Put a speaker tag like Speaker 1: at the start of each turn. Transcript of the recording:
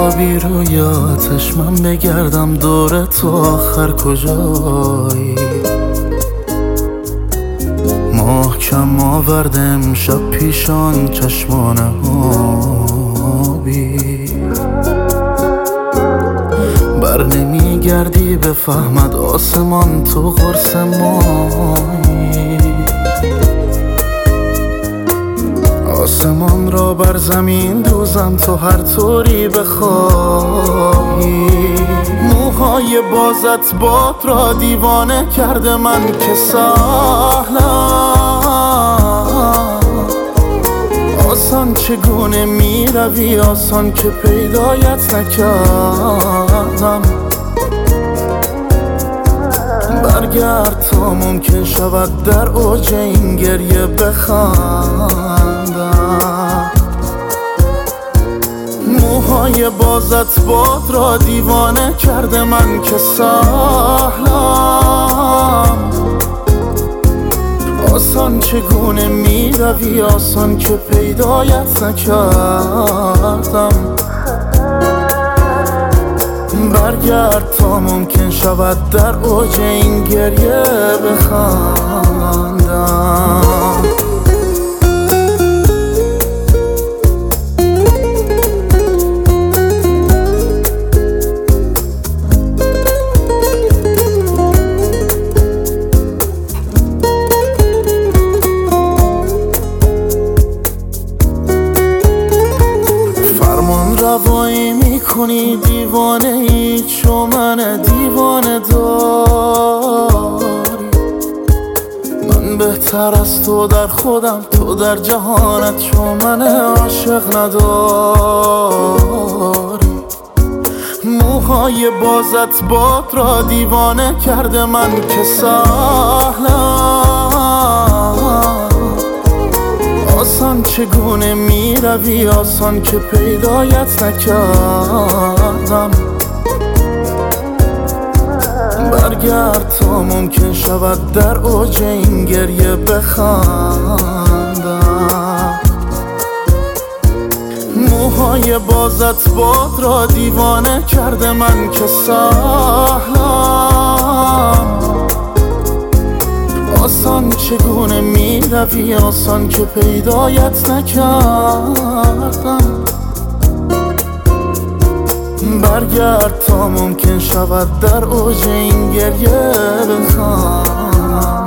Speaker 1: خوابی رویاتش من بگردم دور تو آخر کجایی. محکم آورده امشب پیشان چشمان آبی. بر نمیگردی بفهمد آسمان تو قرص مایی. آسمان را بر زمین دوزم تو هر طوری بخواهی. موهای بازت باد را دیوانه کرده من که سهلم. آسان چگونه می روی آسان که پیدایت نکردم. برگرد تا ممکن شود در اوج این گریه بخندم. موهای بازت باد را دیوانه کرده من که سهلم. آسان چگونه می روی آسان که پیدایت نکردم. برگرد تا ممکن شود در اوج این گریه بخندم. روایی میکنی دیوانه ای چو من دیوانه داری. من بهتر از تو در خودم تو در جهانت چو من عاشق نداری. موهای بازت باد را دیوانه کرده من که سهلم. آسان چگونه می روی آسان که پیدایت نکردم. برگرد تا ممکن شود در اوج این گریه بخندم. موهای بازت باد را دیوانه کرده من که سهلم. آسان چگونه می روی آسان که پیدایت نکردم. برگرد تا ممکن شود در اوج این گریه بخندم.